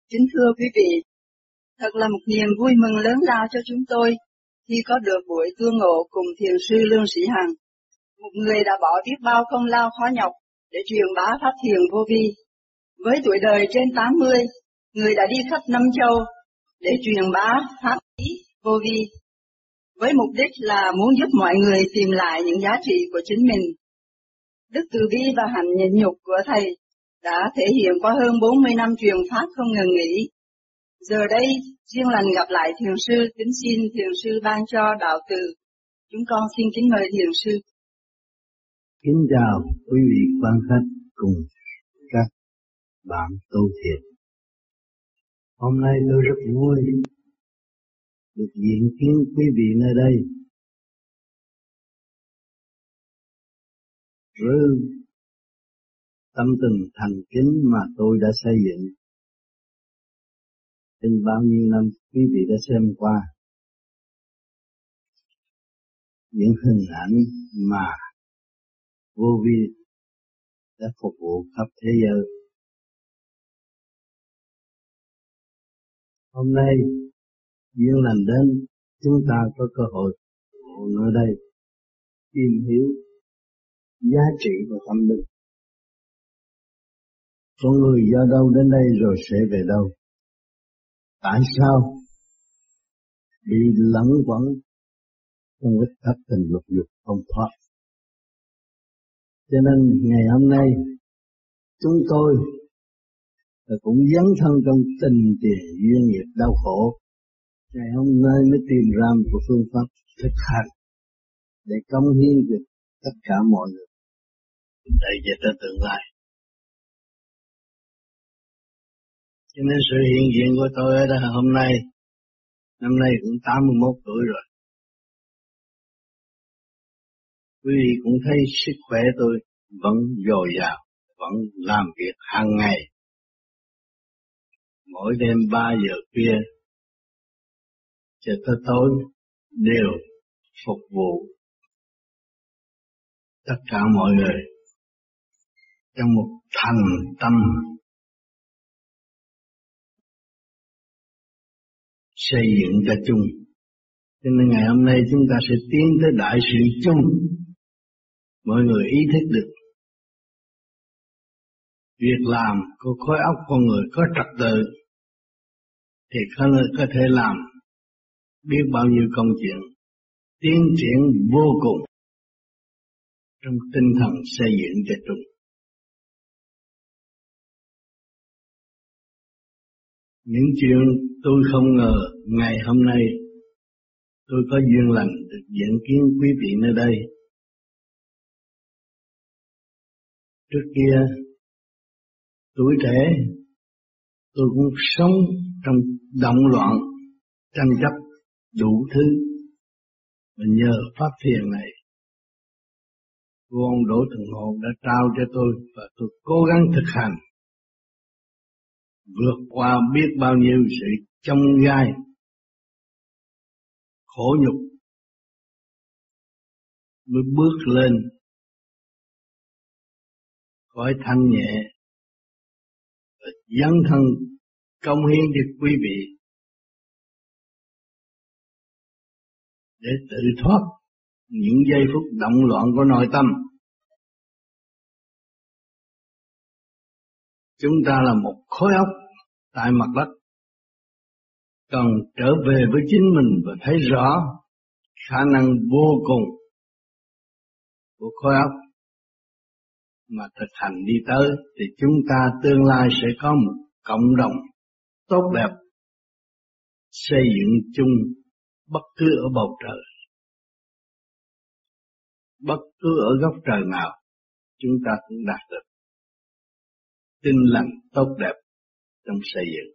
Kính thưa quý vị, thật là một niềm vui mừng lớn lao cho chúng tôi khi có được buổi tương ngộ cùng thiền sư Lương Sĩ Hằng, một người đã bỏ biết bao công lao khó nhọc để truyền bá pháp thiền vô vi. Với tuổi đời trên 80, người đã đi khắp năm châu để truyền bá pháp lý vô vi, với mục đích là muốn giúp mọi người tìm lại những giá trị của chính mình. Đức từ bi và hạnh nhịn nhục của Thầy đã thể hiện qua hơn 40 năm truyền pháp không ngừng nghỉ. Giờ đây, duyên lành gặp lại thiền sư, kính xin thiền sư ban cho đạo từ. Chúng con xin kính mời thiền sư. Kính chào quý vị quan khách cùng các bạn tu thiền. Hôm nay tôi rất vui được diện kiến quý vị nơi đây. Với tâm tình thành kính mà tôi đã xây dựng trên bao nhiêu năm quý vị đã xem qua, những hình ảnh mà vô vi đã phục vụ khắp thế giới. Hôm nay duyên lành đến, chúng ta có cơ hội ở đây tìm hiểu giá trị của tâm linh. Con người do đâu đến đây rồi sẽ về đâu? Tại sao bị lẫn quẩn trong cái thất tình lục dục không thoát? Cho nên ngày hôm nay chúng tôi cũng dấn thân trong tình tiền duyên nghiệp đau khổ. Ngày hôm nay mới tìm ra một phương pháp thực hành để cống hiến được tất cả mọi người để về tới tương lai. Cho nên sự hiện diện của tôi ở đây hôm nay, năm nay cũng 81 tuổi rồi. Quý vị cũng thấy sức khỏe tôi vẫn dồi dào, vẫn làm việc hàng ngày. Mỗi đêm 3 giờ khuya cho tới tối đều phục vụ tất cả mọi người trong một thành tâm xây dựng cho chung. Cho nên ngày hôm nay chúng ta sẽ tiến tới đại sự chung. Mọi người ý thức được việc làm của khối óc con người có trật tự thì có thể làm biết bao nhiêu công chuyện tiến triển vô cùng trong tinh thần xây dựng cho chung. Những chuyện tôi không ngờ ngày hôm nay tôi có duyên lành được diện kiến quý vị nơi đây. Trước kia tuổi trẻ tôi cũng sống trong động loạn tranh chấp đủ thứ, và nhờ pháp thiền này cô ông Đỗ Thường Hộ đã trao cho tôi, và tôi cố gắng thực hành vượt qua biết bao nhiêu sự chông gai khổ nhục mới bước lên khỏi thanh nhẹ và dấn thân công hiến cho quý vị để tự thoát những giây phút động loạn của nội tâm. Chúng ta là một khối óc tại mặt đất, cần trở về với chính mình và thấy rõ khả năng vô cùng của khối óc mà thực hành đi tới, thì chúng ta tương lai sẽ có một cộng đồng tốt đẹp xây dựng chung bất cứ ở bầu trời, bất cứ ở góc trời nào chúng ta cũng đạt được tinh lành tốt đẹp trong xây dựng.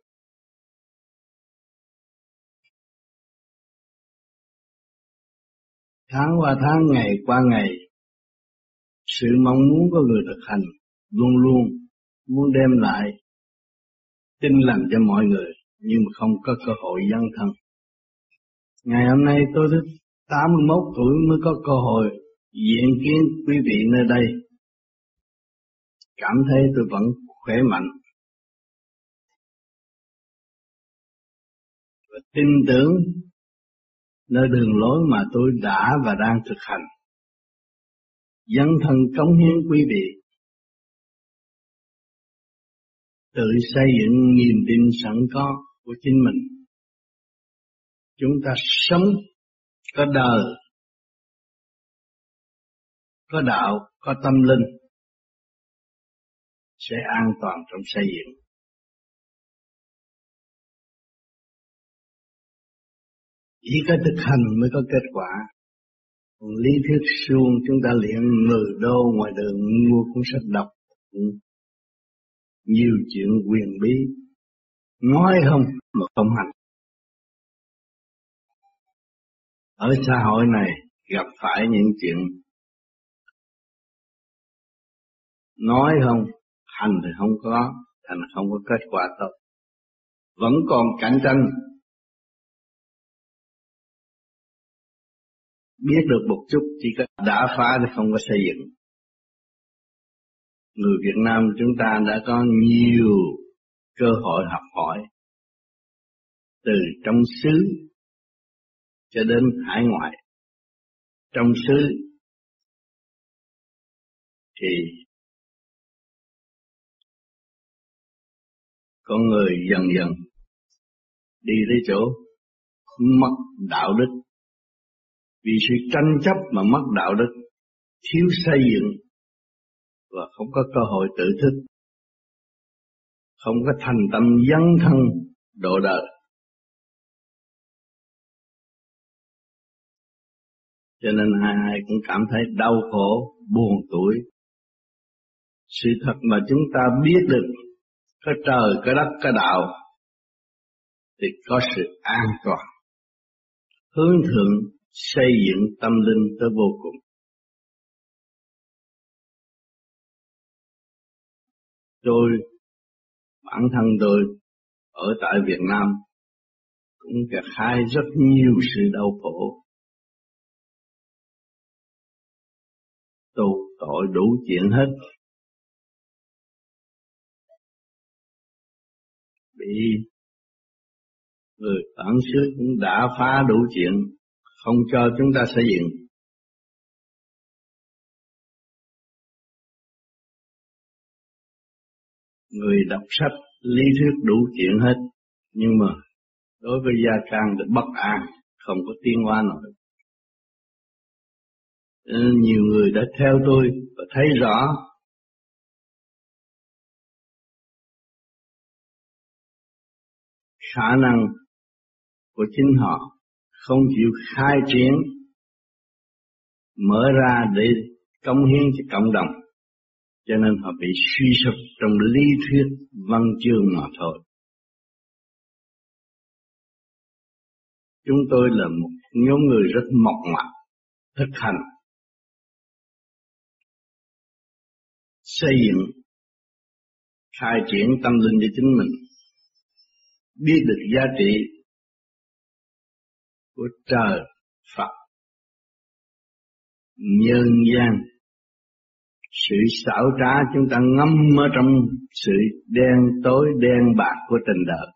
Tháng qua tháng, ngày qua ngày, sự mong muốn của người thực hành luôn luôn muốn đem lại tinh lành cho mọi người, nhưng mà không có cơ hội dấn thân. Ngày hôm nay tôi đến 81 tuổi mới có cơ hội diện kiến quý vị nơi đây. Cảm thấy tôi vẫn khỏe mạnh, và tin tưởng nơi đường lối mà tôi đã và đang thực hành. Dấn thân cống hiến quý vị, tự xây dựng niềm tin sẵn có của chính mình. Chúng ta sống có đời, có đạo, có tâm linh sẽ an toàn trong xây dựng. Chỉ có thực hành mới có kết quả. Còn lý thuyết suông chúng ta luyện 10 đô ngoài đường mua cuốn sách đọc. Nhiều chuyện quyền bí, nói không mà không hành. Ở xã hội này gặp phải những chuyện nói không, hành thì không có, thành không có kết quả tốt. Vẫn còn cạnh tranh. Biết được một chút chỉ có đã phá thì không có xây dựng. Người Việt Nam chúng ta đã có nhiều cơ hội học hỏi từ trong xứ cho đến hải ngoại. Trong xứ thì con người dần dần đi tới chỗ mất đạo đức. Vì sự tranh chấp mà mất đạo đức, thiếu xây dựng và không có cơ hội tự thức, không có thành tâm dấn thân độ đời. Cho nên ai cũng cảm thấy đau khổ, buồn tủi. Sự thật mà chúng ta biết được, có trời, có đất, có đạo, thì có sự an toàn, hướng thượng, xây dựng tâm linh tới vô cùng. Bản thân tôi ở tại Việt Nam cũng gặt hái rất nhiều sự đau khổ, tù tội đủ chuyện hết, bị người bản xứ cũng đã phá đủ chuyện, không cho chúng ta xây dựng. Người đọc sách lý thuyết đủ chuyện hết, nhưng mà đối với gia can thì bất an, không có tiến hóa nổi. Nhiều người đã theo tôi và thấy rõ khả năng của chính họ không chịu khai triển, mở ra để cống hiến cho cộng đồng, cho nên họ bị suy sụp trong lý thuyết văn chương mà thôi. Chúng tôi là một nhóm người rất mộc mạc, thực hành, xây dựng, khai triển tâm linh cho chính mình, biết được giá trị của trời, Phật, nhân gian. Sự xảo trá chúng ta ngâm ở trong sự đen tối, đen bạc của tình đời.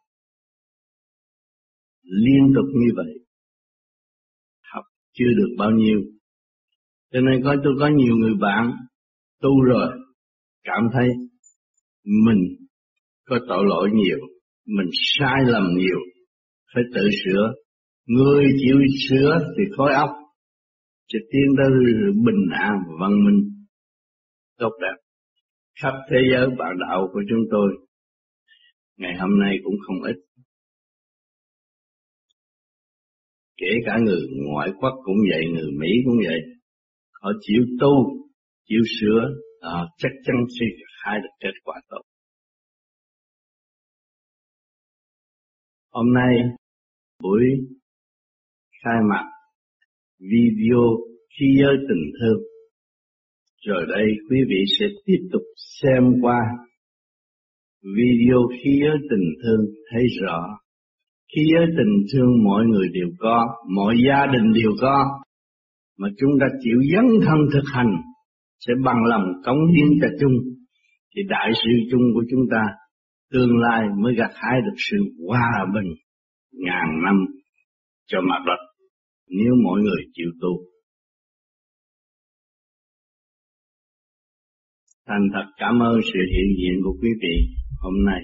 Liên tục như vậy, học chưa được bao nhiêu. Cho nên tôi có nhiều người bạn tu rồi, cảm thấy mình có tội lỗi nhiều, mình sai lầm nhiều, phải tự sửa. Người chịu sửa thì khối óc sẽ tiến tới bình an và văn minh tốt đẹp. Khắp thế giới bạn đạo của chúng tôi ngày hôm nay cũng không ít. Kể cả người ngoại quốc cũng vậy, người Mỹ cũng vậy. Họ chịu tu, chịu sửa, chắc chắn sẽ khai được kết quả tốt. Hôm nay buổi khai mạc video Khí giới tình thương. Rồi đây quý vị sẽ tiếp tục xem qua video Khí giới tình thương, thấy rõ khí giới tình thương mọi người đều có, mọi gia đình đều có, mà chúng ta chịu dấn thân thực hành sẽ bằng lòng cống hiến cho chung, thì đại sự chung của chúng ta tương lai mới gặt hái được sự hòa bình, ngàn năm cho mặt đất nếu mỗi người chịu tu. Thành thật cảm ơn sự hiện diện của quý vị hôm nay.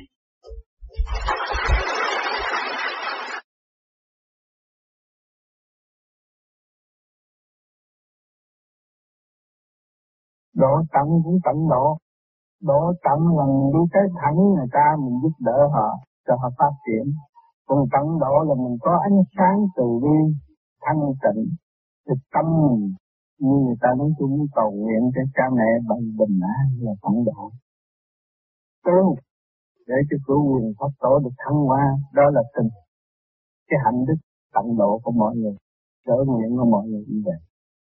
Độ tận cũng tận độ. Độ tận là mình đi tới thẳng người ta, mình giúp đỡ họ cho họ phát triển. Còn tận độ là mình có ánh sáng từ bi, thanh tịnh, thì tâm mình như người ta nói chung cầu nguyện cho cha mẹ bằng bình an là tận độ. Tu để cho cứu quyền Pháp tổ được thăng hoa, đó là tình. Cái hạnh đức tận độ của mọi người, trở nguyện của mọi người như vậy.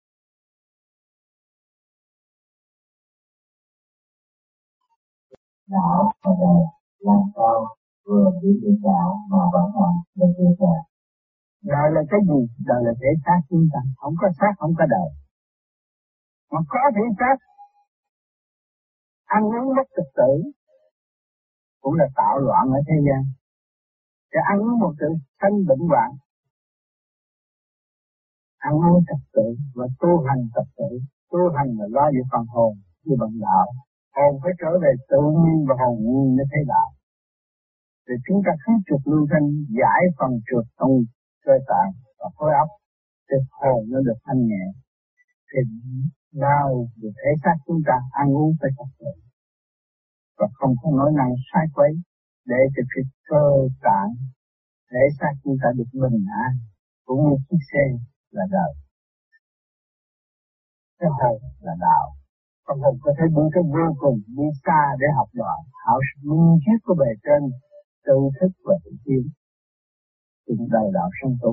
Đạo ở đây làm sao vừa biết được đạo mà vẫn còn được việc đời. Đời là cái gì? Đời là thể xác chúng ta, không có xác không có đời. Mà có thể xác, ăn uống mất trật tự cũng là tạo loạn ở thế gian. Để ăn uống một tự sanh bệnh hoạn, ăn uống trật tự và tu hành trật tự. Tu hành là lo về phần hồn như bằng đạo. Hồn phải trở về tự nhiên và hồn nhiên mới thấy đạo. Thì chúng ta cứ trượt lưu thanh giải phần trượt trong cơ tạng và khối óc, thì hồn nó được thanh nhẹ. Thì đau về thể xác chúng ta ăn uống phải trật tự và không có nỗi năng sai quấy để cho cái cơ tạng thể xác chúng ta được bình an, cũng như chiếc xe là đời. Cái hồn là đạo. Con hồn có thể đi tới vô cùng, đi xa để học đoạn, học sự minh triết của bề trên, tự thức và tự tiến. Từng đời đạo sanh tu.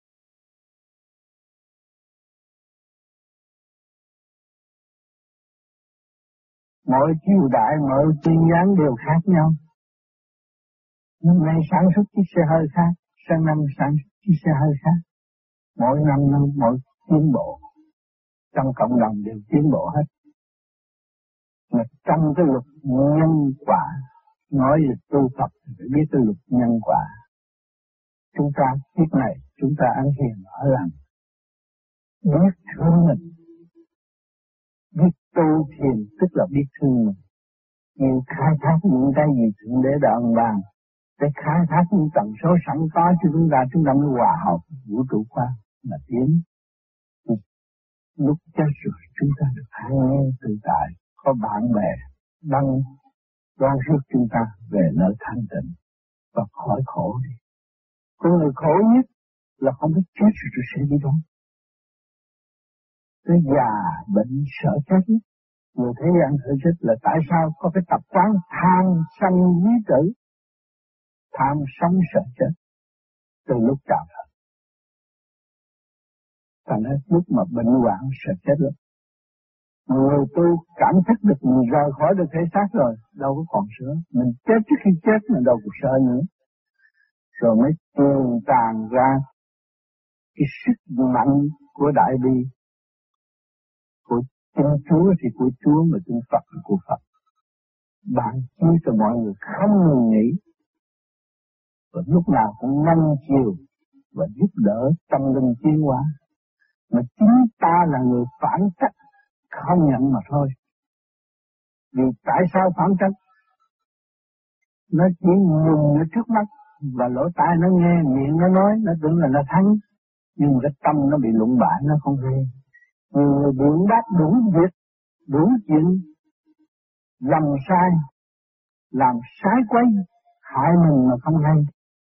Mỗi triều đại, mỗi tiên gián đều khác nhau. Năm nay sản xuất chiếc xe hơi khác, sang năm sản xuất chiếc xe hơi khác. Mỗi năm mỗi tiến bộ. Trong cộng đồng đều tiến bộ hết. Mà trong cái luật nhân quả, nói về tu Phật thì phải biết cái luật nhân quả. Chúng ta kiếp này, chúng ta ăn hiền ở lành, biết thương mình, biết tu thiền tức là biết thương mình. Nhưng khai thác những cái gì Thượng Đế đã ân ban, để khai thác những tần số sẵn có cho chúng ta mới hòa hợp vũ trụ khoa mà tiến. Lúc chết rồi chúng ta được an nhiên tự tại, có bạn bè đang đón rước chúng ta về nơi thanh tịnh và khỏi khổ đi. Con người khổ nhất là không biết chết rồi sẽ đi đâu. Tới già bệnh sợ chết nhất. Người thế gian sợ chết là tại sao có cái tập quán tham sân quý tử, tham sống sợ chết từ lúc chào đời. Thành ra lúc mà bệnh hoạn sợ chết lắm. Người tu cảm thức được mình rời khỏi được thể xác rồi, đâu có còn sợ. Mình chết trước khi chết mình đâu có sợ nữa. Rồi mới truyền tràn ra cái sức mạnh của Đại Bi, của Thiên Chúa thì của Chúa, mà Thiên Phật thì của Phật. Bạn chia cho mọi người không ngừng nghỉ, và lúc nào cũng nâng chiều và giúp đỡ tâm linh tiến hóa. Mà chính ta là người phản trách, không nhận mà thôi. Vì tại sao phản trách? Nó chỉ nhìn ở trước mắt, và lỗ tai nó nghe, miệng nó nói, nó tưởng là nó thắng. Nhưng cái tâm nó bị lụng bại, nó không hay. Nhiều người biện đáp đủ việc, đủ chuyện, lầm sai, làm sai quấy, hại mình mà không hay.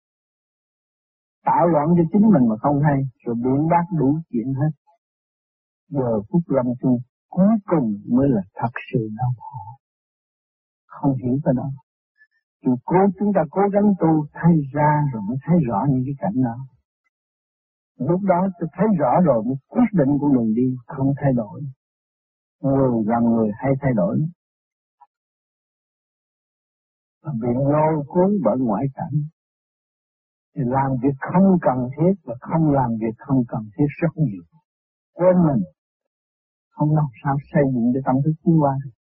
Tạo loạn cho chính mình mà không hay, rồi biện đáp đủ chuyện hết. Giờ phút lâm chung cuối cùng mới là thật sự đau khổ. Không hiểu cái đó. Chúng ta cố gắng tu thay ra rồi mới thấy rõ những cái cảnh đó. Lúc đó tôi thấy rõ rồi mới quyết định của mình đi, không thay đổi. Người làm người hay thay đổi. Và bị lôi cuốn bởi ngoại cảnh. Thì làm việc không cần thiết và không làm việc không cần thiết rất nhiều. Quên mình. Không làm sao xây dựng để tâm thức tiến hóa được.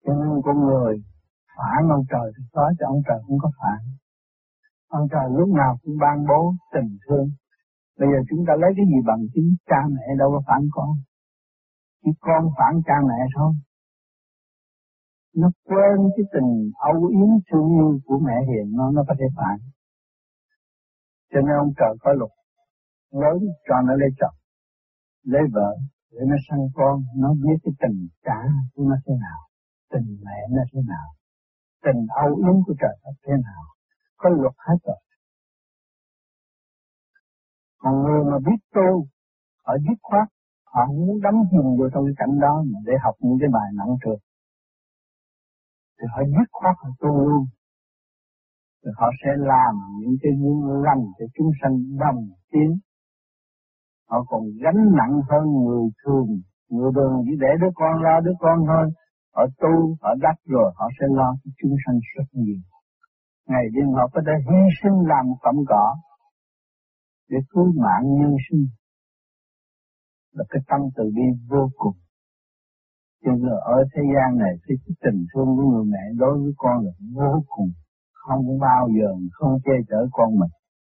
Cho nên con người phản ông trời thì có, chứ ông trời không có phản. Ông trời lúc nào cũng ban bố tình thương. Bây giờ chúng ta lấy cái gì bằng chứng? Cha mẹ đâu có phản con, chỉ con phản cha mẹ thôi. Nó quên cái tình âu yếm thương yêu của mẹ hiền, nó có thể phản. Cho nên ông trời có luật lớn cho nó lấy chồng, lấy vợ để nó sanh con. Nó biết cái tình cha của nó thế nào, tình mẹ nó thế nào, tình âu yếm của trời nó thế nào, có luật hết rồi. Còn người mà biết tu, họ dứt khoát, họ không muốn đắm chìm vô trong cái cảnh đó mà để học những cái bài nặng trược, thì họ dứt khoát họ tu luôn. Rồi họ sẽ làm những cái duyên lành cho chúng sanh đồng tiến. Họ còn gánh nặng hơn người thường, người đường chỉ để đứa con lo đứa con thôi. Họ tu, họ đắc rồi họ sẽ lo cho chúng sanh rất nhiều. Ngày đêm họ có thể hy sinh làm một cọng cỏ để cứu mạng nhân sinh. Là cái tâm từ bi vô cùng. Cho nên ở thế gian này cái tình thương của người mẹ đối với con là vô cùng, không bao giờ không che chở con mình.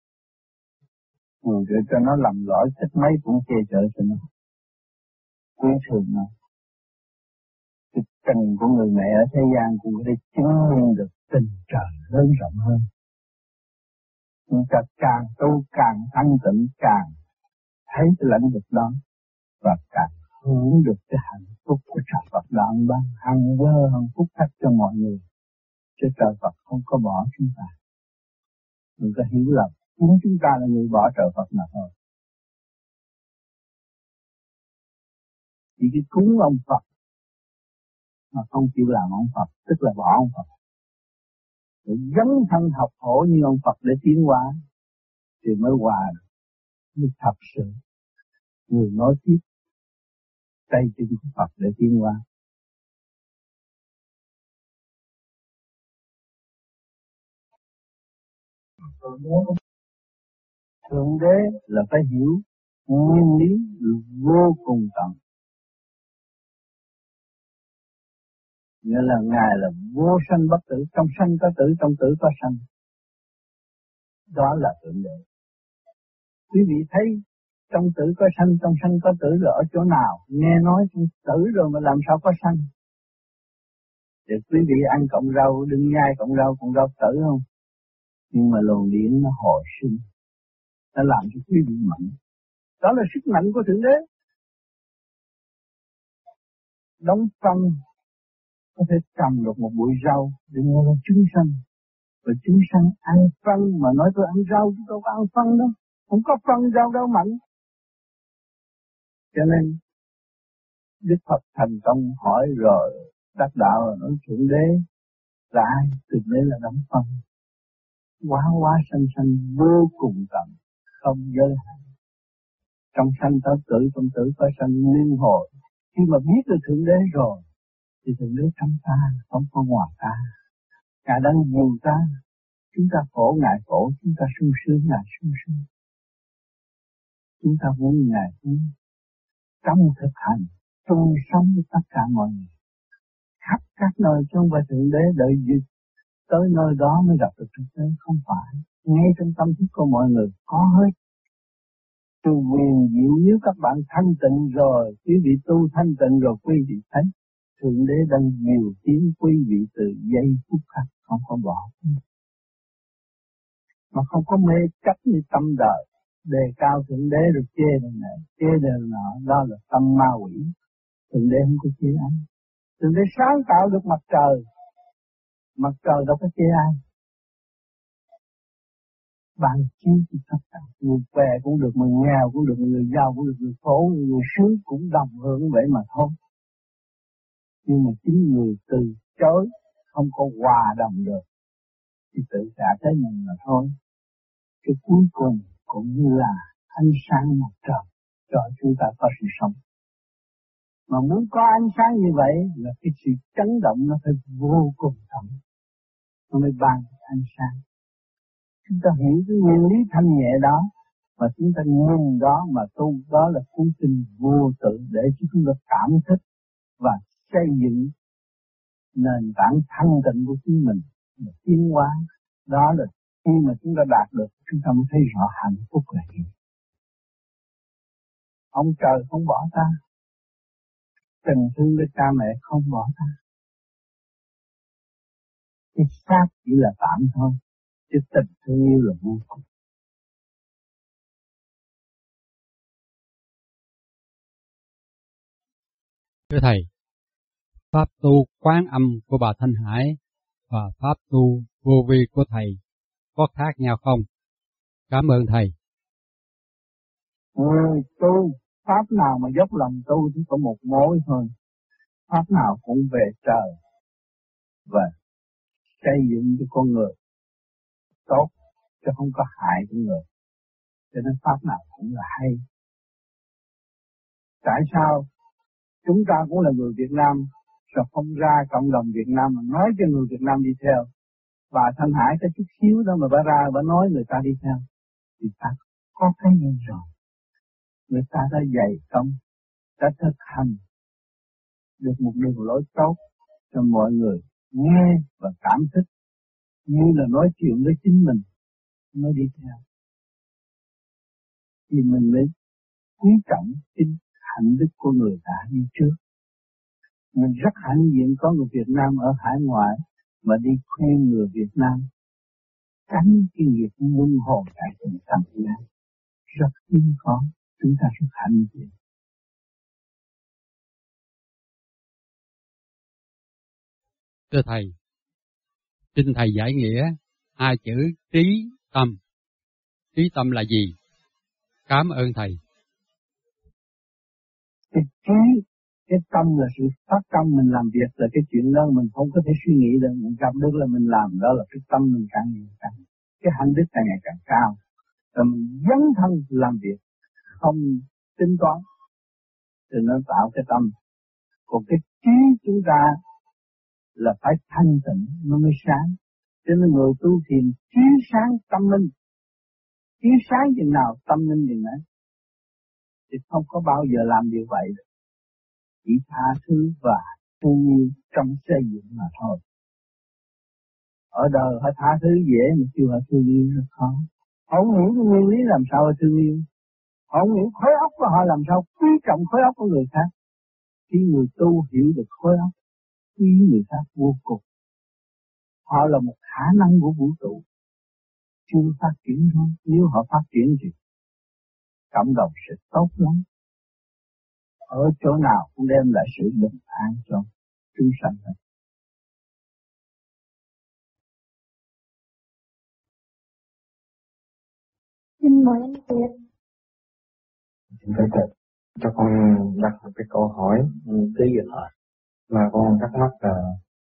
Dù cho nó làm lỗi thích mấy cũng che chở cho nó, quý thường nó. Cái tình của người mẹ ở thế gian cũng có thể chứng minh được tình trời lớn rộng hơn. Chúng ta càng tu càng thanh tịnh, càng thấy cái lãnh vực đó và càng hưởng được cái hạnh phúc của trời Phật đạo ban hàng giờ hàng phút thắt cho mọi người. Chứ trời Phật không có bỏ chúng ta. Mình có hiểu lầm, chính chúng ta là người bỏ trời Phật mà thôi. Chỉ cái cúng ông Phật mà không chịu làm ông Phật, tức là bỏ ông Phật. Để dấn thân học khổ như ông Phật để tiến hóa, thì mới hòa được, mới thật sự người nói tiếp tay chân của Phật để tiến hóa. Thượng đế là phải hiểu nguyên lý vô cùng tận. Nghĩa là Ngài là vô sanh bất tử, trong sanh có tử, trong tử có sanh. Đó là Thượng đế. Quý vị thấy trong tử có sanh, trong sanh có tử là ở chỗ nào? Nghe nói trong tử rồi mà làm sao có sanh? Để quý vị ăn cọng rau, đừng nhai cọng rau tử không? Nhưng mà luồng điển nó hồi sinh, nó làm cho quý vị mạnh. Đó là sức mạnh của Thượng Đế. Đóng phân có thể trồng được một bụi rau để nuôi chúng sanh. Và chúng sanh ăn phân mà nói tôi ăn rau, tôi đâu có ăn phân đâu. Không có phân rau đâu mạnh. Cho nên Đức Phật thành công hỏi rồi đắc đạo rồi nói Thượng Đế là ai? Thượng Đế là đóng phân. Quá sanh vô cùng tận, không giới hạn. Trong sanh có tử, trong tử có sanh liên hồi. Khi mà biết được Thượng Đế rồi, thì Thượng Đế trong ta, không có ngoài ta. Ngài đang dìu ta, chúng ta khổ Ngài khổ, chúng ta sung sướng Ngài sung sướng. Chúng ta muốn Ngài muốn trong thực hành, chung sống với tất cả mọi người. Khắp các nơi trong và Thượng Đế đợi dịp, tới nơi đó mới gặp được Thượng Đế, không phải. Ngay trong tâm thức của mọi người có hết. Từ quyền diệu nếu các bạn thanh tịnh rồi, quý vị tu thanh tịnh rồi quý vị thấy Thượng Đế đang nhiều tiếng quý vị từ giây phút khắc, không có bỏ. Mà không có mê chấp như tâm đời, đề cao Thượng Đế được chê đời này, chê đời nọ, đó là tâm ma quỷ. Thượng Đế không có chê ai. Thượng Đế sáng tạo được mặt trời đâu có chê ai. Bạn chiếu thì tất cả, người què cũng được, người nghèo cũng được, người giàu cũng được, người khổ, người sướng cũng đồng hưởng vậy mà thôi. Nhưng mà chính người từ chối, không có hòa đồng được, thì tự trả tới mình mà thôi. Cái cuối cùng cũng như là ánh sáng mặt trời cho chúng ta có sự sống. Mà muốn có ánh sáng như vậy là cái sự chấn động nó phải vô cùng thẳm, nó mới ban ánh sáng. Chúng ta hiểu cái nguyên lý thanh nhẹ đó, mà chúng ta nhìn đó mà tu, đó là cuốn kinh vô tự để chúng ta cảm thức và xây dựng nền tảng thanh tịnh của chính mình là tiến hóa. Đó là khi mà chúng ta đạt được, chúng ta mới thấy rõ hạnh phúc là gì. Ông trời không bỏ ta, tình thương với cha mẹ không bỏ ta. Cái xác chỉ là tạm thôi, chứ tình thương yêu là vô cùng. Thưa Thầy, pháp tu Quán Âm của bà Thanh Hải và pháp tu Vô Vi của Thầy có khác nhau không? Cảm ơn Thầy. Người tu, pháp nào mà dốc lòng tu chỉ có một mối thôi. Pháp nào cũng về trời và xây dựng cho con người tốt, chứ không có hại con người. Cho nên pháp nào cũng là hay. Tại sao chúng ta cũng là người Việt Nam, rồi không ra cộng đồng Việt Nam mà nói cho người Việt Nam đi theo? Bà Thanh Hải có chút xíu đó mà bà ra bà nói người ta đi theo. Thì ta có cái gì rồi? Người ta đã dày công, đã thực hành được một đường lối tốt cho mọi người nghe và cảm thức, như là nói chuyện với chính mình mới đi theo. Thì mình mới quý trọng chính hạnh đức của người đã đi trước. Mình rất hãnh diện có người Việt Nam ở hải ngoại mà đi khuyên người Việt Nam tránh cái nghiệp luân hồi tại tình thằng gian. Rất hiếm có, chúng ta rất hãnh diện. Thưa Thầy, xin Thầy giải nghĩa hai chữ trí tâm. Trí tâm là gì? Cảm ơn Thầy. Cái trí, cái tâm là sự phát tâm mình làm việc, là cái chuyện đó mình không có thể suy nghĩ được. Mình gặp được là mình làm, đó là cái tâm mình càng ngày càng. Cái hạnh đức càng ngày càng cao. Rồi mình dấn thân làm việc, không tính toán, thì nó tạo cái tâm. Còn cái trí chúng ta là phải thanh tịnh nó mới sáng. Cho nên người tu thiền trí sáng tâm minh. Trí sáng chừng nào tâm minh chừng ấy. Thì không có bao giờ làm điều vậy. Chỉ tha thứ và thương yêu trong xây dựng mà thôi. Ở đời họ tha thứ dễ mà chưa họ thương yêu rất khó. Họ không hiểu cái nguyên lý làm sao họ thương yêu. Họ không hiểu khối óc của họ làm sao quý trọng khối óc của người khác. Khi người tu hiểu được khối óc, quý người khác vô cùng. Họ là một khả năng của vũ trụ. Chưa phát triển thôi. Nếu họ phát triển thì cộng đồng sẽ tốt lắm. Ở chỗ nào cũng đem lại sự bình an cho chúng sanh. Xin mời anh Kiệt. Xin thưa cho con đặt một cái câu hỏi cứ gì hỏi mà con thắc mắc là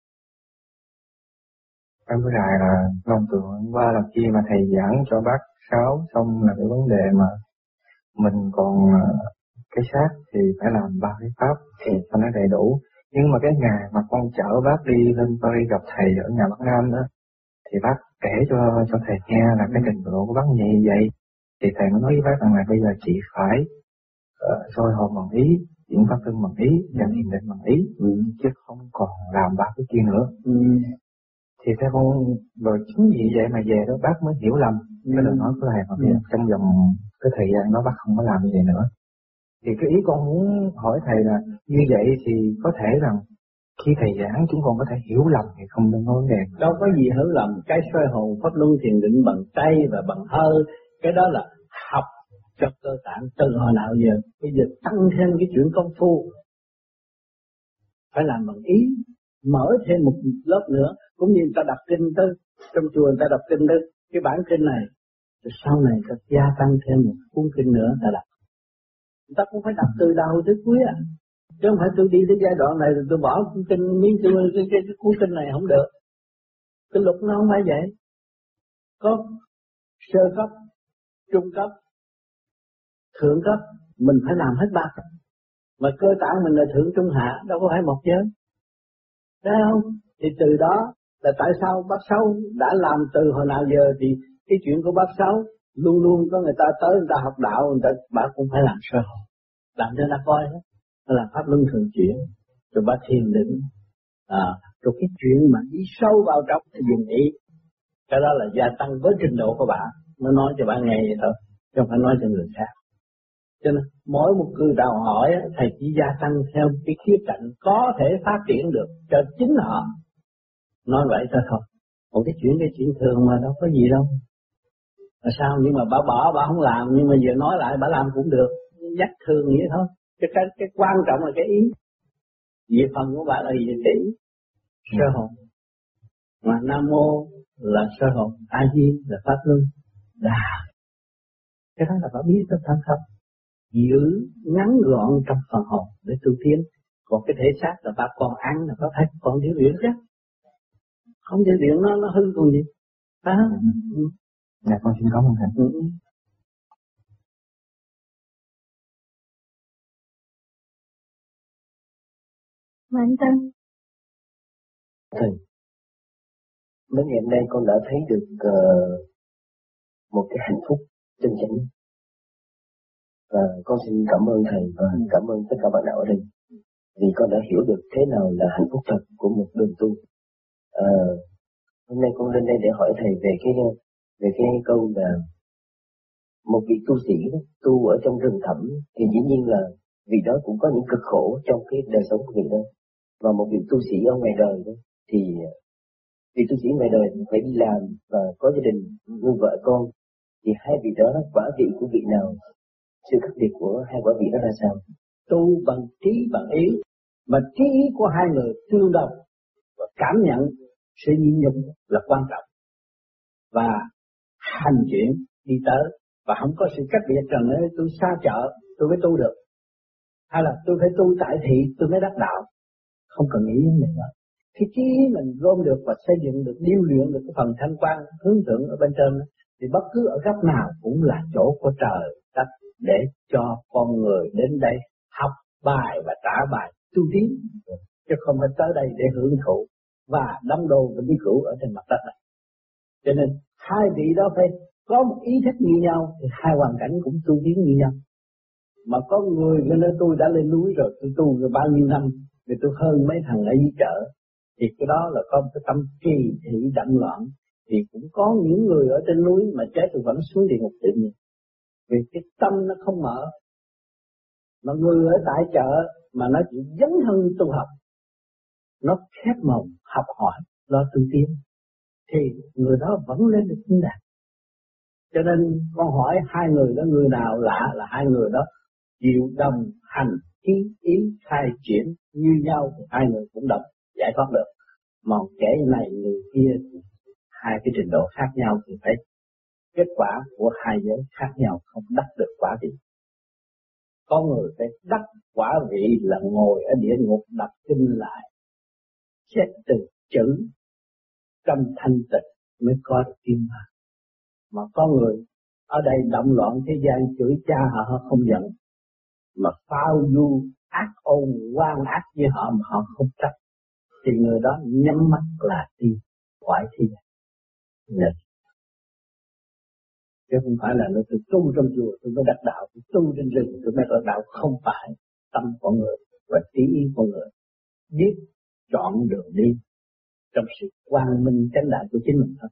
cái bữa nay là long tưởng qua là khi mà thầy giảng cho bác Sáu xong là cái vấn đề mà mình còn cái xác thì phải làm 3 cái pháp thì cho nó đầy đủ. Nhưng mà cái ngày mà con chở bác đi lên Paris gặp thầy ở nhà bác Nam đó thì bác kể cho thầy nghe là cái trình độ của bác như vậy. Thì thầy mới nói với bác rằng là bây giờ chị phải soi hồn bằng ý, chuyển pháp thân bằng ý, và thiền định bằng ý, chứ không còn làm 3 cái kia nữa. Thì theo con rồi chính vì vậy mà về đó bác mới hiểu lầm cái lời nói của thầy mà trong vòng cái thời gian đó bác không có làm như vậy nữa. Thì cái ý con muốn hỏi thầy là như vậy thì có thể rằng khi thầy giảng chúng con có thể hiểu lầm thì không nên có vấn đề. Đâu có gì hiểu lầm, cái soi hồn pháp luân thiền định bằng tay và bằng hơi, cái đó là học cho cơ tạng từ hồi nào giờ. Bây giờ tăng thêm cái chuyện công phu phải làm bằng ý, mở thêm một lớp nữa, cũng như người ta đọc kinh tới trong chùa người ta đọc kinh tới cái bản kinh này, rồi sau này ta gia tăng thêm một cuốn kinh nữa ta đọc. Người ta cũng phải đọc từ đầu tới cuối à, chứ không phải tôi đi tới giai đoạn này rồi tôi bỏ kinh miếng cái cuốn kinh này không được. Cái luật nó không phải vậy. Có sơ cấp, trung cấp, thượng cấp, mình phải làm hết 3 cấp. Mà cơ tạng mình là thượng trung hạ, đâu có phải một giới. Thấy không? Thì từ đó là tại sao bác Sáu đã làm từ hồi nào giờ thì cái chuyện của bác Sáu luôn luôn có người ta tới người ta học đạo, người ta bà cũng phải làm sơ hồn, làm cho người ta coi hết. Nó làm pháp luân thường chuyển, rồi bà thiền định, Rồi cái chuyện mà đi sâu vào trong thì dừng ý. Cái đó là gia tăng với trình độ của bạn. Nó nói cho bạn nghe vậy thôi, chứ không phải nói cho người khác. Cho nên mỗi một người đào hỏi thầy chỉ gia tăng theo cái khía cạnh có thể phát triển được cho chính họ. Nói vậy thôi. Một cái chuyện thường mà đâu có gì đâu. Là sao? Nhưng mà bà bỏ, bà không làm, nhưng mà giờ nói lại bà làm cũng được. Dắt thường vậy thôi. Cái quan trọng là cái ý. Về phần của bà là gì? Cái ý. Sơ hồn. Mà Nam Mô là sơ hồn, A Di là pháp luân, Đà. Cái đó là bà biết tất thân không? Giữ ngắn gọn trong phần hồn để tu tiến. Còn cái thể xác là bà còn ăn là có thấy còn điều luyện chứ. Không điều luyện nó hư còn gì. Dạ con xin cảm ơn thầy. Mạnh Tân. Thầy, mấy ngày hôm nay con đã thấy được một cái hạnh phúc chân chánh. Và con xin cảm ơn thầy và cảm ơn tất cả bạn đạo ở đây. Vì con đã hiểu được thế nào là hạnh phúc thật của một đường tu. Hôm nay con lên đây để hỏi thầy về cái câu là một vị tu sĩ tu ở trong rừng thẳm thì dĩ nhiên là vị đó cũng có những cực khổ trong cái đời sống của vị đó. Và một vị tu sĩ ở ngoài đời thì vị tu sĩ ngoài đời phải đi làm và có gia đình, nuôi vợ con. Thì hai vị đó quả vị của vị nào? Sự khác biệt của hai quả vị đó là sao? Tu bằng trí bằng ý, mà trí ý của hai người tương đồng và cảm nhận sự nhịn nhục là quan trọng. Và hành chuyển đi tới và không có sự cách biệt rằng nếu tôi xa chợ tôi mới tu được, hay là tôi phải tu tại thị tôi mới đắc đạo. Không cần nghĩ đến này nữa. Khi trí ý mình gom được và xây dựng được, điêu luyện được cái phần thanh quan hướng thượng ở bên trên, thì bất cứ ở góc nào cũng là chỗ của trời đất để cho con người đến đây học bài và trả bài tu tiến, chứ không phải tới đây để hưởng thụ và đâm đồ và đi cửu ở trên mặt đất này. Cho nên hai vị đó phải có một ý thức như nhau thì hai hoàn cảnh cũng tu tiến như nhau. Mà có người nói tôi đã lên núi rồi, tôi tu rồi bao nhiêu năm thì tôi hơn mấy thằng ở dưới chợ, thì cái đó là có một cái tâm kỳ thị đậm loạn. Thì cũng có những người ở trên núi mà chết tôi vẫn xuống địa ngục tự nhiên, vì cái tâm nó không mở. Mà người ở tại chợ mà nó chỉ dấn thân tu học, nó khép mồm học hỏi lo tu tiến, thì người đó vẫn lên được chính đạt. Cho nên con hỏi hai người đó người nào lạ là hai người đó chịu đồng hành chí ý khai triển như nhau thì hai người cũng đồng giải thoát được. Mà kẻ này người kia hai cái trình độ khác nhau thì phải kết quả của hai giới khác nhau, không đắc được quả vị. Có người phải đắc quả vị là ngồi ở địa ngục đọc kinh lại, xét từ chữ trong thanh tịnh mới có được kim mà. Mà có người ở đây động loạn thế gian chửi cha họ không giận, mà phao du ác ôn quan ác với họ mà họ không trách, thì người đó nhắm mắt là đi khỏi thế gian. Nên chứ không phải là tôi tu trong chùa tôi mới đắc đạo, tôi tu trên rừng tôi mới đắc đạo. Không phải. Tâm con người và trí ý con người biết chọn đường đi trong sự quang minh chánh đại của chính mình thôi.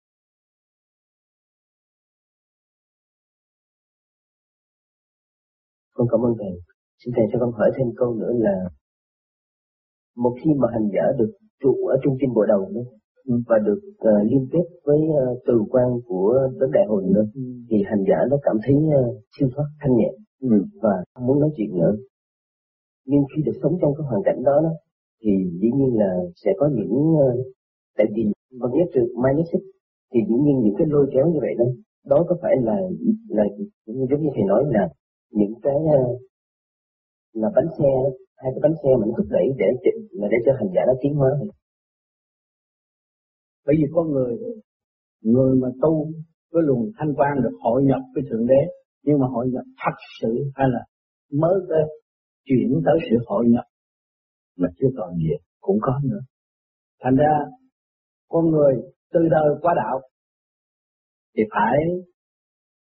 Con cảm ơn thầy. Xin thầy cho con hỏi thêm câu nữa là một khi mà hành giả được trụ ở trung tâm bộ đầu nữa và được liên kết với từ quan của tấn đại hồn nữa, thì hành giả nó cảm thấy siêu thoát thanh nhẹ và không muốn nói chuyện nữa. Nhưng khi được sống trong cái hoàn cảnh đó thì dĩ nhiên là sẽ có những tại vì vật nhất trượt mai nhất xích, thì dĩ nhiên những cái lôi kéo như vậy đó có phải là giống như thầy nói là những cái là bánh xe, hai cái bánh xe mà nó thúc đẩy để cho hành giả nó tiến hóa. Bởi vì có người mà tu cái luồng thanh quan được hội nhập với Thượng Đế, nhưng mà hội nhập thật sự hay là mới tới chuyển tới sự hội nhập mà chưa còn gì cũng có nữa. Thành ra con người từ đời qua đạo thì phải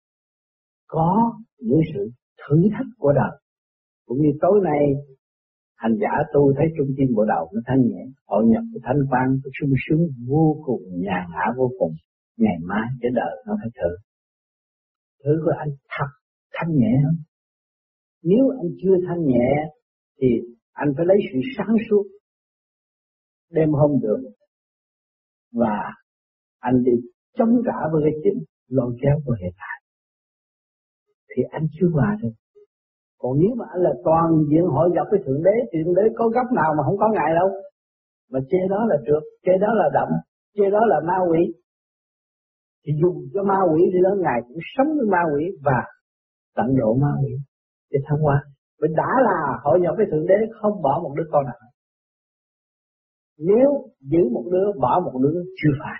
có những sự thử thách của đời. Cũng như tối nay Hành giả tu thấy trung tim bộ đầu nó thanh nhẹ, hội nhập cái thanh quan nó sung sướng vô cùng, nhàn hạ vô cùng. Ngày mai cái đời nó phải thử của anh thật thanh nhẹ không? Nếu anh chưa thanh nhẹ thì anh phải lấy sự sáng suốt đem hôm đường và anh đi chống trả với cái chuyện lôi kéo của hiện tại thì anh chưa hòa được. Còn nếu mà anh là toàn diện hội nhập với Thượng Đế có góc nào mà không có Ngài đâu. Mà chê đó là trượt, chê đó là đậm, chê đó là ma quỷ. Thì dùng cho ma quỷ thì đó Ngài cũng sống với ma quỷ và tận độ ma quỷ để thăng hoa. Vì đã là hội nhập với Thượng Đế không bỏ một đứa con nào. Nếu giữ một đứa bỏ một đứa chưa phải.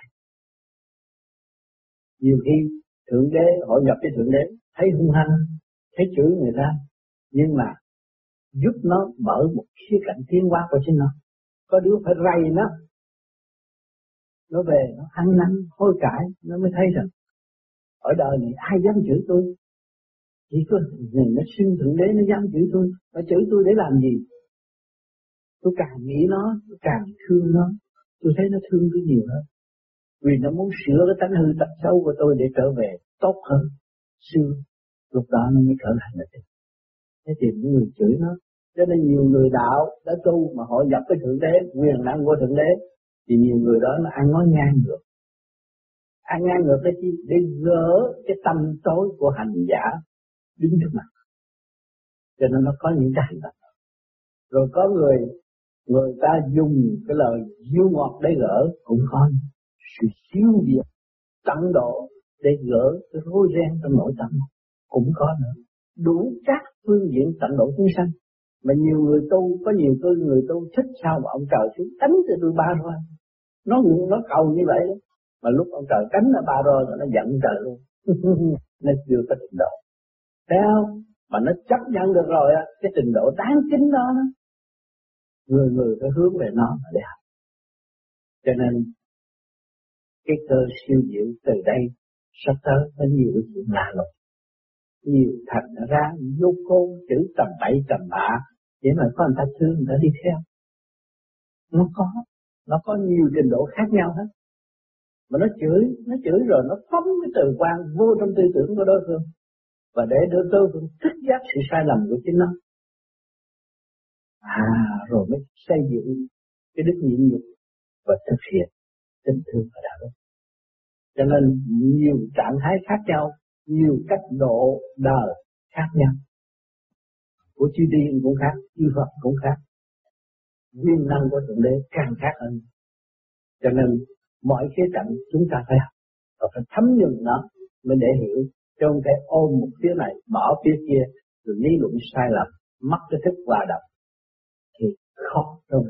Nhiều khi Thượng Đế hội nhập với Thượng Đế thấy hung hăng, thấy chửi người ta, nhưng mà giúp nó mở một khía cạnh tiến hóa của chính nó. Có đứa phải rầy nó về nó ăn năn hối cải, nó mới thấy rằng ở đời này ai dám chửi tôi, chỉ có người nó xưng Thượng Đế nó dám chửi tôi. Nó chửi tôi để làm gì? Tôi càng nghĩ nó, tôi càng thương nó. Tôi thấy nó thương tôi nhiều hơn. Vì nó muốn sửa cái tánh hư tật xấu của tôi để trở về tốt hơn xưa. Lúc đó nó mới trở lại là thế. Thế thì những người chửi nó. Cho nên nhiều người đạo đã tu mà họ nhập với Thượng Đế, quyền năng của Thượng Đế, thì nhiều người đó nó ăn nói ngang ngược. Ăn ngang ngược cái chi? Để gỡ cái tâm tối của hành giả đứng trước mặt. Cho nên nó có những cái hành động. Rồi có người ta dùng cái lời diêu ngọt để gỡ, cũng có sự siêu việt tận độ để gỡ cái rối ren trong nội tâm, cũng có nữa. Đủ các phương diện tận độ chúng sanh. Mà nhiều người tu, có nhiều người tu thích sao mà ông trời xuống đánh cho tôi ba roi. Nó cầu như vậy đó. Mà lúc ông trời đánh là ba roi nó giận trời luôn. Nó chưa có trình độ. Thấy không? Mà nó chấp nhận được rồi á, cái trình độ đáng kính đó. Người phải hướng về nó để học. Cho nên cái cơ siêu diệu từ đây sắp tới có nhiều chuyện lạ lùng. Nhiều thành ra vô cô chữ tầm bậy tầm bạ để mà có người ta thương, người ta đi theo. Nó có nhiều trình độ khác nhau hết. Mà nó chửi rồi nó phóng cái từ quan vô trong tư tưởng của đối phương. Và để đối phương thức giác sự sai lầm của chính nó. Rồi mới xây dựng cái đức nhịn nhục và thực hiện tình thương và đạo đức. Cho nên nhiều trạng thái khác nhau, nhiều cách độ đời khác nhau. Của chư tiên cũng khác, chư Phật cũng khác. Quyền năng của Thượng Đế càng khác hơn. Cho nên mọi khía cạnh chúng ta phải học và phải thấm nhuần nó mới để hiểu. Chứ không thể ôm một phía này, bỏ phía kia, rồi lý luận sai lầm, mất cái thức hòa đồng thì khó đâu.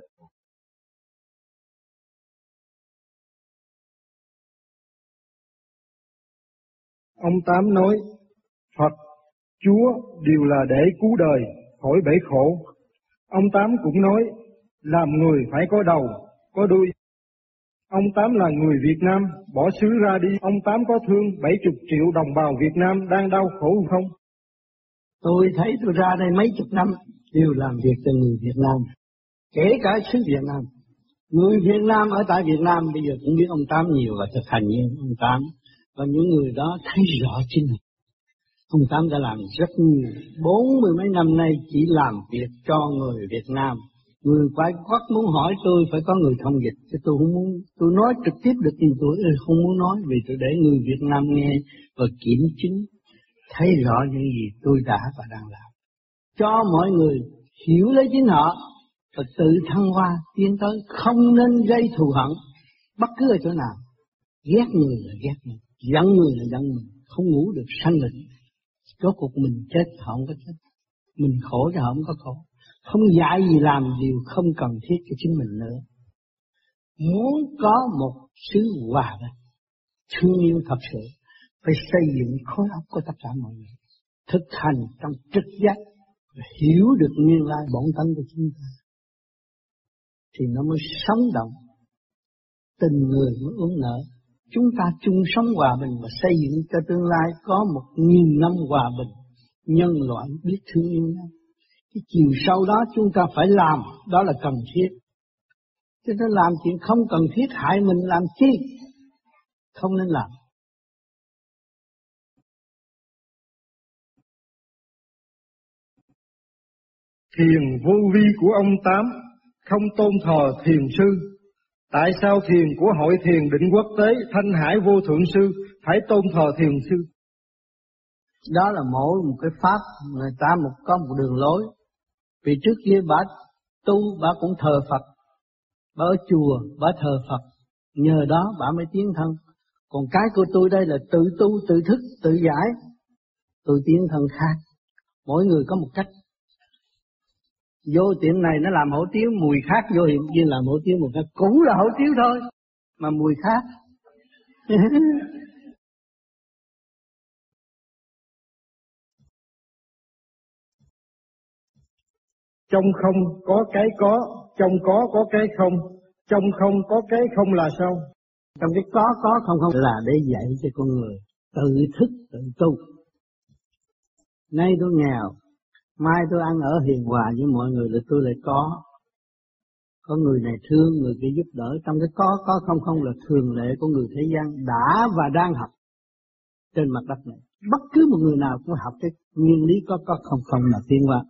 Ông Tám nói, Phật, Chúa đều là để cứu đời khỏi bể khổ. Ông Tám cũng nói, làm người phải có đầu, có đuôi. Ông Tám là người Việt Nam, bỏ xứ ra đi. Ông Tám có thương 70 triệu đồng bào Việt Nam đang đau khổ không? Tôi thấy tôi ra đây mấy chục năm đều làm việc cho người Việt Nam, kể cả xứ Việt Nam. Người Việt Nam ở tại Việt Nam bây giờ cũng biết ông Tám nhiều và thực hành như ông Tám. Và những người đó thấy rõ chính mình. Ông Tám đã làm rất nhiều, 40 mấy năm nay chỉ làm việc cho người Việt Nam. Người ngoại quốc muốn hỏi tôi phải có người thông dịch, chứ tôi không muốn, tôi nói trực tiếp được nhưng tôi không muốn nói vì tôi để người Việt Nam nghe và kiểm chứng, thấy rõ những gì tôi đã và đang làm. Cho mọi người hiểu lấy chính họ và tự thăng hoa tiến tới, không nên gây thù hận bất cứ ở chỗ nào. Ghét người là ghét mình, giận người là giận mình, không ngủ được sanh bệnh. Rốt cuộc mình chết họ không có chết, mình khổ cho họ không có khổ. Không dạy gì làm điều không cần thiết cho chính mình nữa. Muốn có một xứ hòa bình, thương yêu thật sự, phải xây dựng khối óc của tất cả mọi người, thực hành trong trực giác và hiểu được nguyên lai bổn tánh của chúng ta, thì nó mới sống động, tình người mới ươm nở. Chúng ta chung sống hòa bình và xây dựng cho tương lai có 1000 năm hòa bình, nhân loại biết thương yêu nhau. Cái chiều sâu đó chúng ta phải làm, đó là cần thiết. Chứ nó làm chuyện không cần thiết hại mình làm chi? Không nên làm. Thiền vô vi của ông Tám không tôn thờ thiền sư. Tại sao thiền của Hội Thiền Định Quốc tế Thanh Hải Vô Thượng Sư phải tôn thờ thiền sư? Đó là mỗi một cái pháp, người ta có một đường lối. Vì trước kia bà tu, bà cũng thờ Phật. Bà ở chùa, bà thờ Phật. Nhờ đó bà mới tiến thân. Còn cái của tôi đây là tự tu, tự thức, tự giải. Tôi tiến thân khác. Mỗi người có một cách. Vô tiệm này nó làm hổ tiếu, mùi khác, vô hiện kia làm hổ tiếu một khác. Cũng là hổ tiếu thôi, mà mùi khác. Trong không có cái có, trong có cái không, trong không có cái không là sao? Trong cái có không là để dạy cho con người tự thức, tự tu. Nay tôi nghèo, mai tôi ăn ở hiền hòa với mọi người là tôi lại có. Có người này thương, người kia giúp đỡ. Trong cái có không là thường lệ của người thế gian đã và đang học trên mặt đất này. Bất cứ một người nào cũng học cái nguyên lý có không là tiến hóa.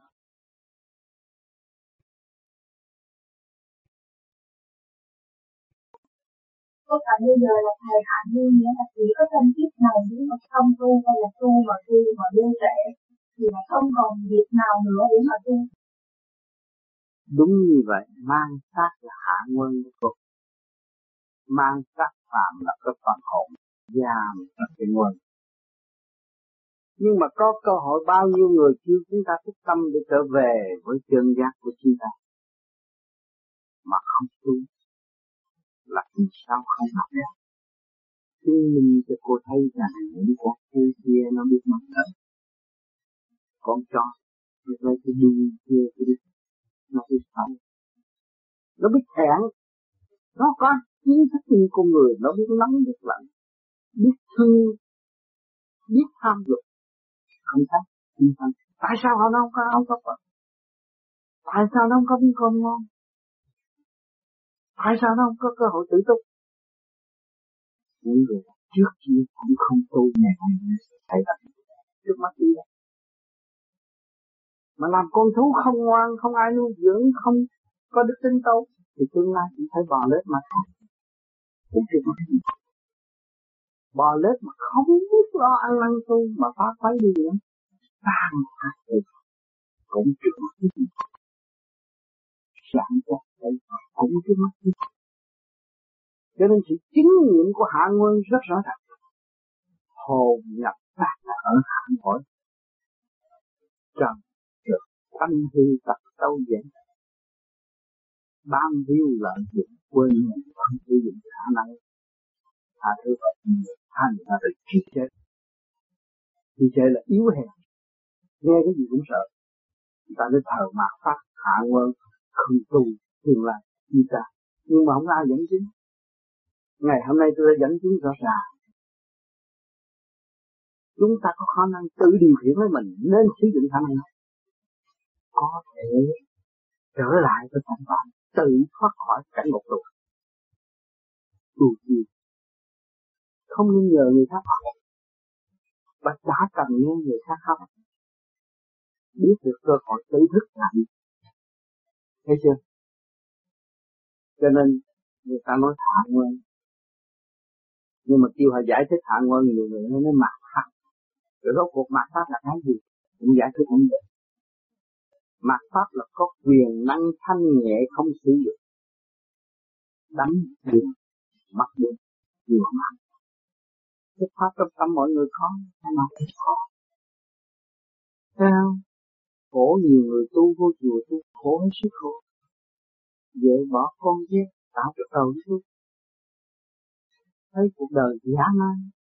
Có phải bây giờ là thầy Hạ Nguyên nghĩa là chỉ có trong kiếp này nếu mà không tu hay là tu mà lưu trễ thì là không còn việc nào nữa để mà tu? Đúng như vậy, mang xác là hạ nguyên của mang xác phạm là cái phần hồn, giam là cái nguyên. Nhưng mà có cơ hội bao nhiêu người chưa chúng ta thức tâm để trở về với chân giác của chúng ta mà không tu là vì sao không học được? Chứng minh cho cô thấy rằng những con khu kia nó biết mất thật. Con chó biết lấy cái đuôi kia cái đuôi nó biết sống, nó biết thẹn, nó có kiến thức như con người, nó biết nóng biết lạnh, biết thương, biết tham dục, không thấy. Tại sao họ nó không có Phật? Tại sao nó không có miếng cơm ngon? Tại sao nó không có cơ hội tự túc? Những người trước kia cũng không tu ngày hôm nay thầy đã trước mắt đi đó. Mà làm con thú không ngoan, không ai nuôi dưỡng, không có đức tính tốt thì tương lai cũng phải bò lết mà thôi. Cũng trước mắt đi. Bò lết mà không biết lo ăn năn tu mà phá phái đi nữa. Tan hạt đi. Cũng trước mắt đi. Sáng chắc đây cũng trước mắt đi. Cho nên sự chứng nghiệm của Hạ Nguyên rất rõ ràng. Hồn nhập xác là ở hạ mỗi. Trần được thanh hư tập sâu dậy. Ban hiếu lợi dụng quên mình không sử dụng khả năng. Tha thứ Phật thành ra được chi chế. Chi chế là yếu hèn. Nghe cái gì cũng sợ. Người ta đến thờ mạt Pháp Hạ Nguyên không tu tương lai như ta. Nhưng mà không ai dẫn chứng. Ngày hôm nay tôi đã dẫn chứng rõ ràng. Chúng ta có khả năng tự điều khiển với mình nên sử dụng khả năng này. Có thể trở lại với cảnh bản tự thoát khỏi cảnh ngục tù. Dù gì không nên nhờ người khác học, và đã cần nghe người khác học. Biết được cơ hội tự thức là gì. Thấy chưa? Cho nên người ta nói Hạ Nguyên. Nhưng mà kêu họ giải thích Hạ Nguyên nhiều người nó nói mạt Pháp. Rồi rốt cuộc mạt Pháp là cái gì? Cũng giải thích không được. Mạt Pháp là có quyền năng thanh nhẹ không sử dụng. Đánh đường, mắt đường, nhiều mắt. Cái Pháp trong tâm mọi người có, hay nào cũng có. Sao? Khổ nhiều người tu vô chùa tu, khổ hết sức khổ. Vợ bỏ con giết, tạo cái đầu xuống. Thấy cuộc đời dã man.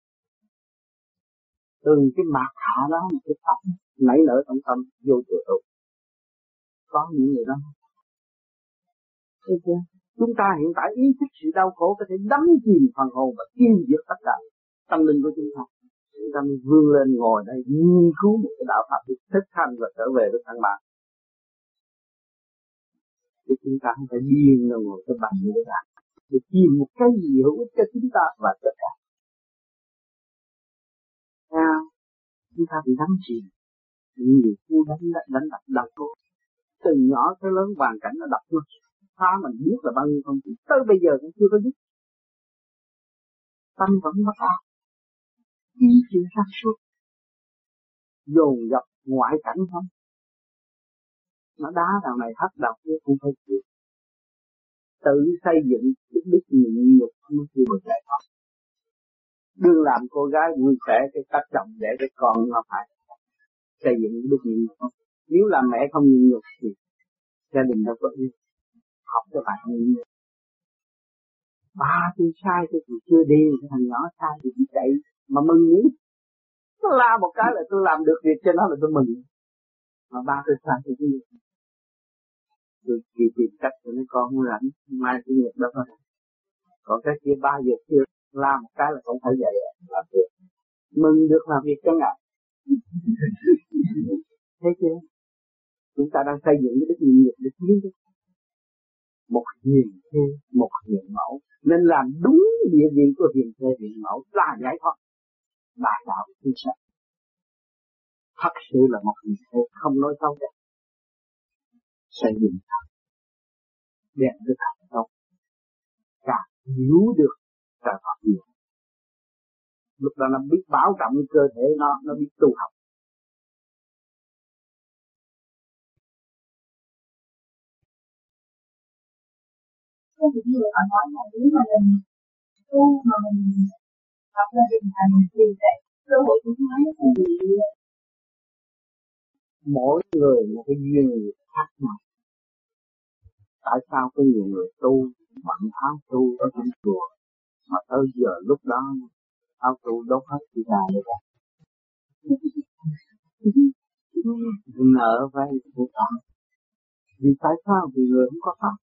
Từ cái mạt hạ đó, một cái Pháp nảy nở trong tâm, vô chùa tu. Có những người đó. Thấy chưa? Chúng ta hiện tại ý thức sự đau khổ có thể đắm chìm phần hồn và tiêu diệt tất cả tâm linh của chúng ta. Chúng ta vươn lên ngồi đây nghiên cứu một cái đạo pháp để thức thanh và trở về với thăng bằng. Chứ chúng ta không phải điên đâu ngồi cái bằng như thế nào. Để tìm một cái gì hữu ích cho chúng ta và tất cả. Chúng ta bị đắm chìm. Nhiều khu đánh đập đau khổ. Từ nhỏ tới lớn hoàn cảnh nó đập nó phá mình biết là bao nhiêu công chuyện. Tới bây giờ cũng chưa có dứt. Tâm vẫn bất an. Ý chịu sáng suốt. Dồn dập ngoại cảnh không. Nó đá đằng này hất đầu kia cũng phải chịu. Tự xây dựng cái đức nhịn nhục nó chưa được giải thoát. Đương làm cô gái vui khỏe cái tác động để cái con nó phải xây dựng cái đức nhịn nhục không. Nếu làm mẹ không nhịn nhục thì gia đình đâu có yêu. Học cho bạn nhịn nhục. Ba tôi sai tôi chưa đi, cái thằng nhỏ sai thì tôi chạy mà mừng nhỉ. Nó la một cái là tôi làm được việc cho nó là tôi mừng. Mà ba tôi sai tôi chưa. Tôi chỉ tìm cách cho mấy con không rảnh, mai chủ nhật đâu có rảnh. Còn cái kia 3 giờ trưa la một cái là không phải vậy làm việc. Mừng được làm việc cho ngài. Thấy chưa? Chúng ta đang xây dựng cái đức nhịn nhục để tiến tới một hiền thê, một hiền mẫu. Nên làm đúng địa vị của hiền thê hiền mẫu là giải thoát. Đại đạo thiên sắc. Thật sự là một hiền thê không nói xấu được. Xây dựng thật. Đẹp được thật tốt. Càng hiểu được càng học nhiều. Lúc đó nó biết bảo trọng cơ thể nó biết tu học. Có những người họ nói là nếu mà mình tu mà mình học ra hình thành thì sẽ cơ hội tiến hóa nó bị. Mỗi người một cái duyên khác nhau. Tại sao có nhiều người tu bận áo tu ở trong chùa mà tới giờ lúc đó áo tu đốt hết chỉ là như vậy. Nợ vay của ta. Vì tại sao? Vì người không có pháp.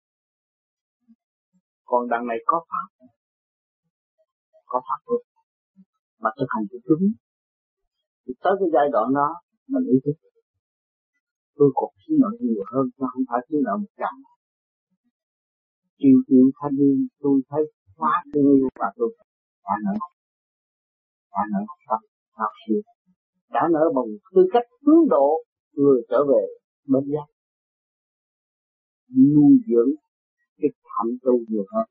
Còn đằng này có pháp. Có pháp luôn. Mà thực hành cho chúng. Thì tới cái giai đoạn đó mình ý thức. Tôi còn thiếu nợ nhiều hơn, chứ không phải thiếu nợ một trăm. Chuyện thanh niên tôi thấy quá thương yêu và tôi đã nợ. Đã nợ pháp. Pháp siêu. Đã nợ bằng tư cách hướng độ người trở về bên giác. Nuôi dưỡng cái hạnh tu nhiều hơn.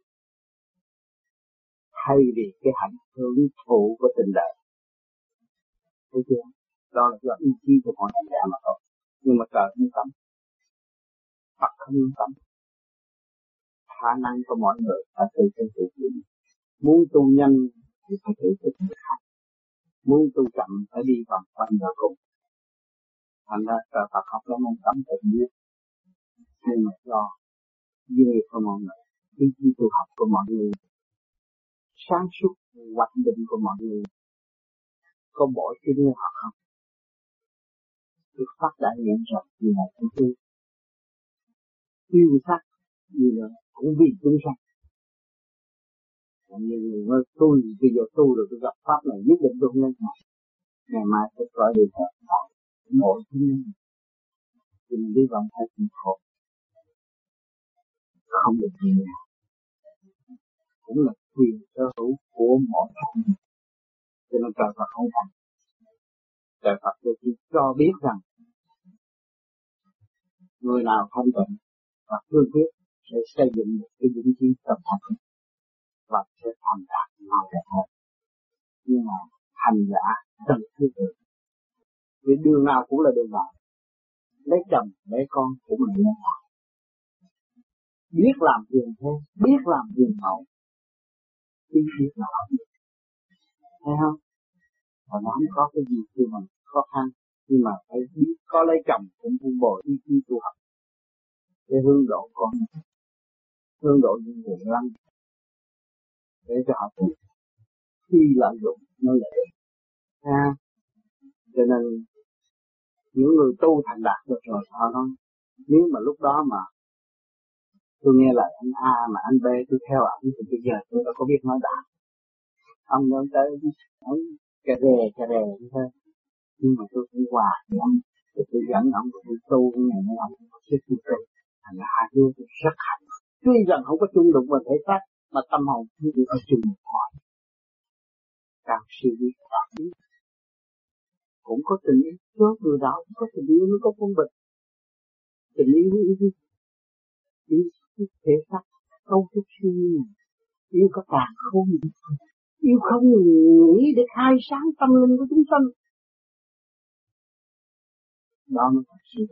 Thay vì cái hạnh hưởng thụ của tình đời. Thấy chưa? Đó là do ý chí của mọi người mà thôi. Nhưng mà trời không cấm. Phật không cấm. Khả năng của mọi người phải tự thân tự chịu. Muốn tu nhanh thì phải tự thức thực hành. Muốn tu chậm phải đi vòng quanh đời cùng. Thành ra trời Phật học nó không cấm tự nhiên. Nhưng mà do duyên nghiệp của mọi người, ý chí tu học của mọi người, sáng suốt hoạch định của mọi người, có bỏ chân như họ không? Được phát đã nhận rồi như là chúng tôi yêu sắc như là cũng vì chúng sanh. Như người nói tôi bây giờ tu rồi tôi gặp pháp này nhất định tôi không nên học. Ngày mai tôi gọi điện thoại bảo mỗi thứ nên thì mình đi vòng phải chịu khổ. Không được gì nào. Cũng là quyền sở hữu của mọi người. Cho nên trời Phật không thành. Trời Phật tôi chỉ cho biết rằng người nào thanh tịnh và cương quyết sẽ xây dựng một cái vững chí tâm thành và sẽ thành đạt mau đẹp hơn. Nhưng mà hành giả cần thứ tự. Vì đường nào cũng là đường vào. Lấy chồng, lấy con cũng là đường vào. Biết làm hiền thế, biết làm hiền hậu. Biết là học được. Thấy không? Và nó không có cái gì khi mà khó khăn. Nhưng mà phải biết có lấy chồng cũng vun bồi ý chí tu học. Để hướng độ con. Hướng độ những người lăng. Để cho họ tu. Khi lợi dụng nó lệ. Cho nên những người tu thành đạt được rồi họ nói nếu mà lúc đó mà tôi nghe lời anh A mà anh B tôi theo ảnh thì bây giờ tôi đã có biết nói đạt. Ông nói tới ông cà rè như thế. Nhưng mà tôi cũng hòa thì ông tôi dẫn ông tôi tu ngày nay ông có sức tu. Thành ra hai đứa tôi rất hạnh. Tuy rằng không có chung đụng về thể xác mà tâm hồn chúng tôi có chung một hỏi. Càng suy nghĩ càng biết. Cũng có tình yêu, có người đạo cũng có tình yêu, nó có phân biệt. Tình yêu yêu thể xác không chút suy nghĩ, yêu có càng không, yêu không nghĩ để khai sáng tâm linh của chúng sanh. Đó mới thật sự.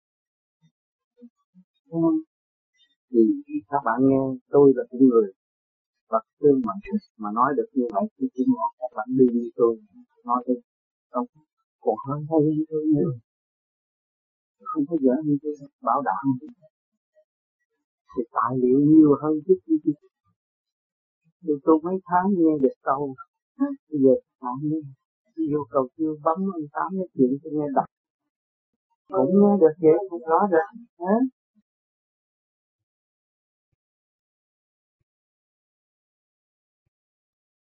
Thì các bạn nghe tôi là một người Phật tương mà nói được như vậy thì cũng là các bạn đi như tôi nói đi không còn hơn như tôi nữa, không có dễ như tôi bảo đảm thì tài liệu nhiều hơn chút gì. Thì tôi mấy tháng nghe được câu bây giờ bạn nghe yêu cầu chưa bấm anh Tám nói chuyện tôi nghe đọc cũng nghe được vậy cũng rõ ràng.